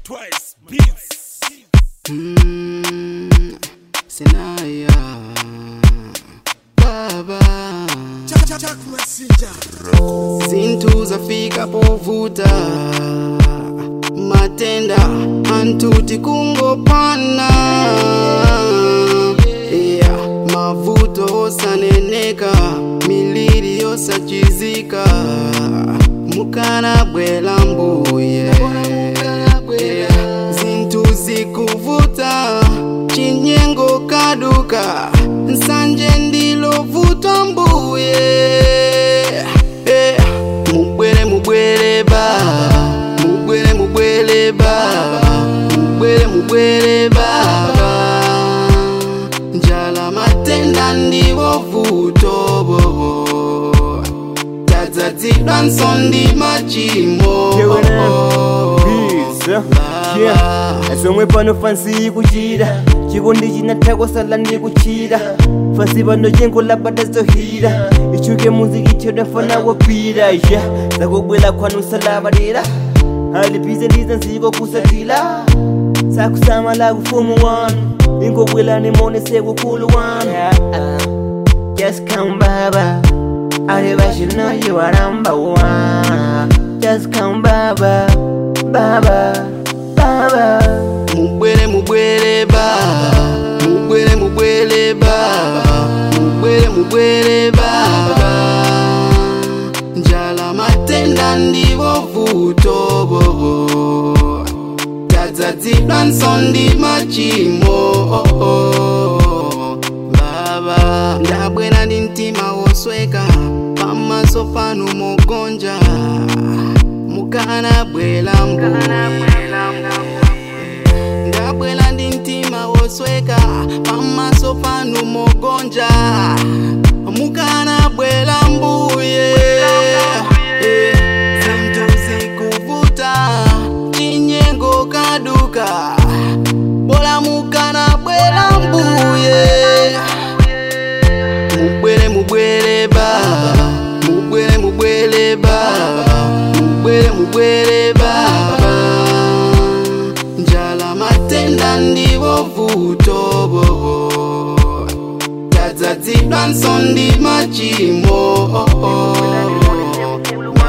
Twice beats. Sinaya Baba Zintu zafika povuta matenda antuti kungopana mavuto osaneneka miliri yosachizika mukana bwela mbuye zintu zikuvuta chinyengo kaduka nsanje ndilo vuta mbuye mubwele baba mubwele baba njala matenda ndiwo vuto bobo tadzadzidwa nsondi machimo Somwe pano fansi kuchira chikondi chinatako sala ndi kuchira fasi pano jengo labada zohira ichuke muziki choda fana wapira ya zakubwela kwanu salabadira halipize ndiza nziko kusatila sakusama la kufumu wanu ingobwela nimone sekukulu wanu just come baba I should know you are number one. Just come baba baba mubwele baba njala matenda ndiwo vuto bobo tadzadzidwa nsondi machimo baba ndabwera ndi mtima wosweka pamaso panu mogonja mukana bwela ndabwela ndi mtima wosweka pamaso panu mogonja mukana bwela mbuye zintu zikuvuta chinyengo kaduka bola mukana bwela mbuye mubwele baba mubwele baba njala matenda ndiwo vuto bobo tadzadzidwa nsondi machimo